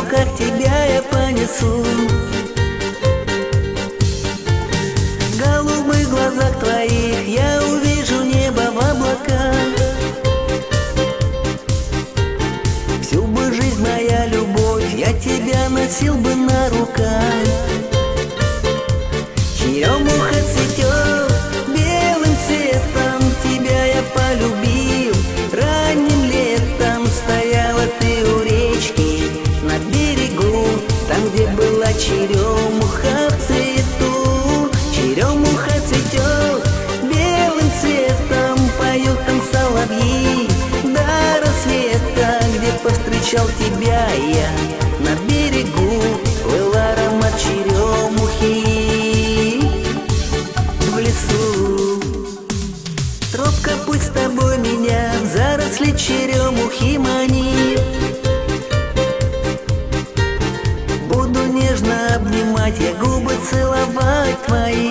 руках тебя я понесу. В голубых глазах твоих я увижу небо в облаках. Всю бы жизнь, моя любовь, я тебя носил бы на руках. Черемуха цветет белым цветом, тебя я полюбил. Ранним летом стояла ты у речки на берегу, там, где была черемуха в цвету. Черемуха цветет белым цветом, поют там соловьи до рассвета. Где повстречал тебя я на берегу, был аромат черемухи. В лесу тропка, пусть с тобой меня в заросли черемухи манит. Буду нежно обнимать, я губы целовать твои.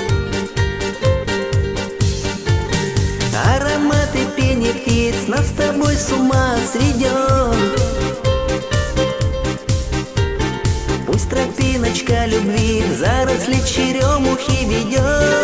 Ароматы пения птиц нас с тобой с ума сведет. Пусть тропиночка любви в заросли черемухи ведет.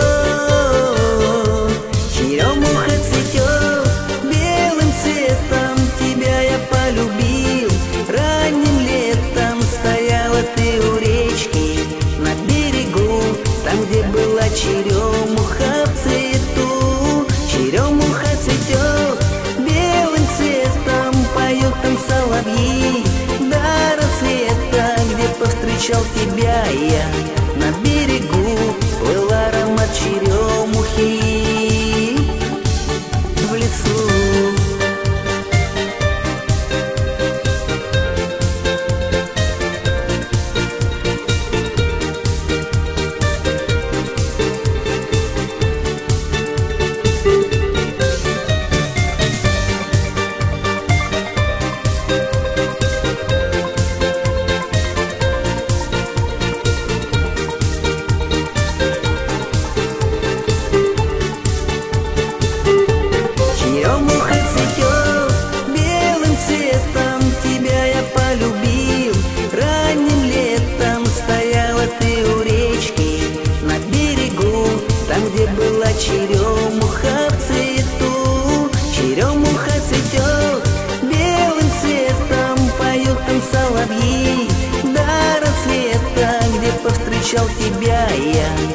Черемуха цветет белым цветом, тебя я полюбил. Ранним летом стояла ты у речки на берегу, там, где была черемуха в цвету. Черемуха цветет белым цветом, поют там соловьи до рассвета. Где повстречал тебя я на берегу, был аромат черемухи. В лесу черемуха в цвету. Черемуха цветет белым цветом, поют там соловьи до рассвета. Где повстречал тебя я